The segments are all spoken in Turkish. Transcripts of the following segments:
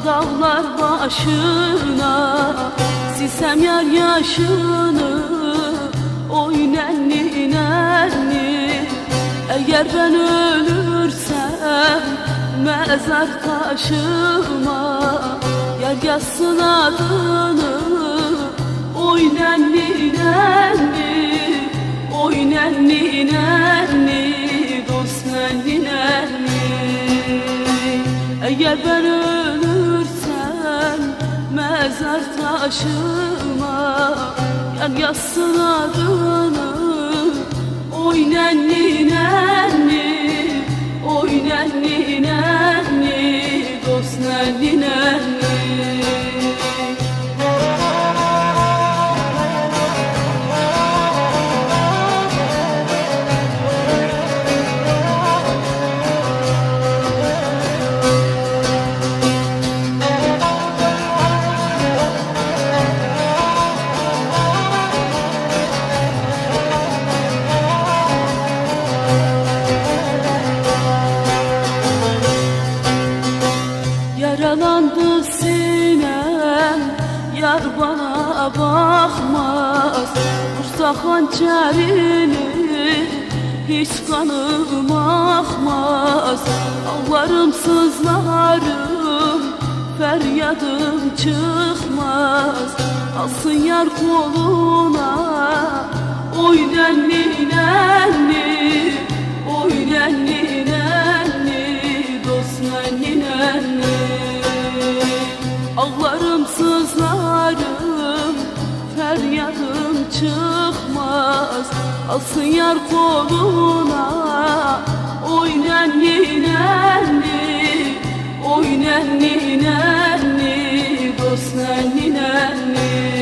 dağlar başına, silsem yar yaşını, oy nenni nenni. Eğer ben ölürsem mezar taşıma, yar yazsın adını, oy nenni nenni, oy nenni nenni, dost nenni nenni. Eğer ben ölürsem mezar taşıma, yar yazsın adını, oy nenni nenni, oy nenni nenni, dost nenni nenni. Yaralandı sinem, yar bana bakmaz. Vursa hançerini hiç kanım akmaz. Ağlarım sızlarım, feryadım çıkmaz. Alsın yar koluna, oy nenni nenni, oy nenni nenni, dost nenni nenni. Ağlarım sızlarım, feryadım çıkmaz. Alsın yar koluna, oy nenni nenni, oy nenni nenni, dost nenni nenni.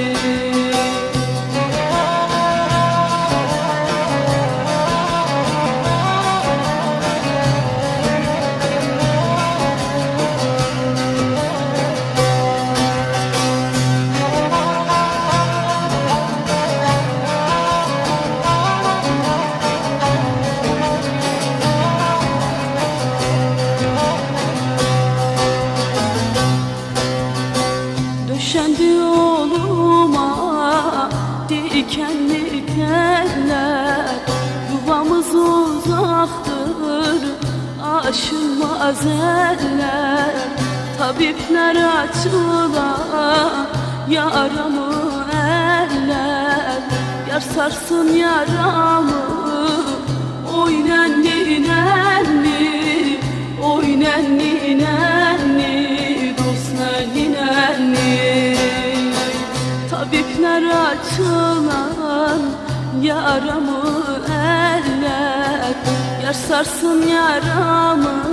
Döşendi yoluma dikenli teller, yuvamız uzaktır, aşılmaz eller. Tabipler açılan yaramı eller, yar sarsın yaramı, oy nenni nenni, oy nenni nenni, dost nenni nenni. Tabipler açılan yaramı eller, yar sarsın yaramı,